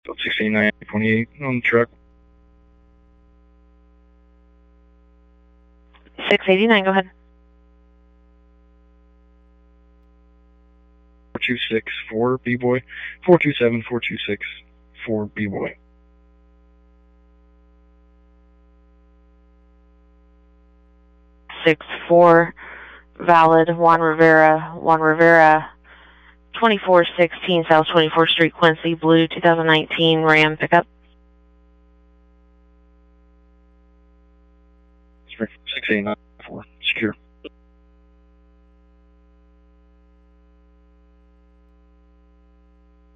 Built 1698 on the truck. 689, go ahead. 426 for B-Boy. 427 426 for B-Boy. 6-4, valid, Juan Rivera, 2416 South 24th Street, Quincy, blue 2019 Ram pickup. 689 for secure.